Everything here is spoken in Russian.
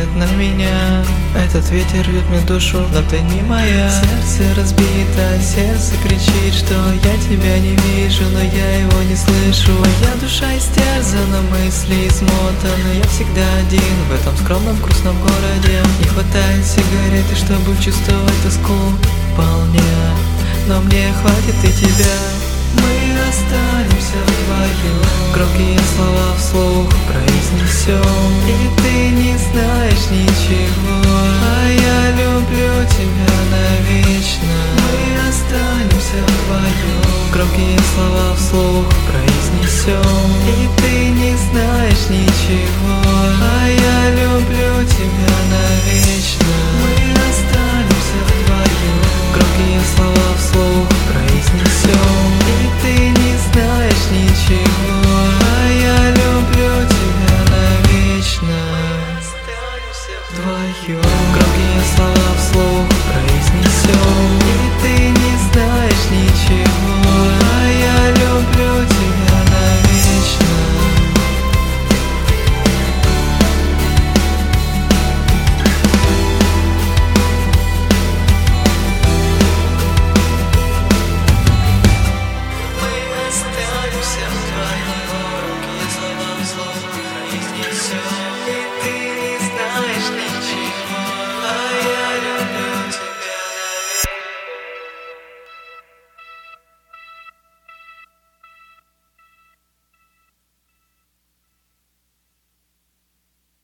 смотрит на меня. Этот ветер рвет мне душу, но ты не моя. Сердце разбито, сердце кричит, что я тебя не вижу, но я его не слышу. Моя душа истерзана, мысли измотаны. Я всегда один в этом скромном грустном городе. Не хватает сигареты, чтобы чувствовать тоску вполне, но мне хватит и тебя. Мы останемся вдвоем, громкие слова вслух произнесем, и ты не знаешь ничего, а я люблю тебя навечно. Мы останемся вдвоем, громкие слова вслух произнесем.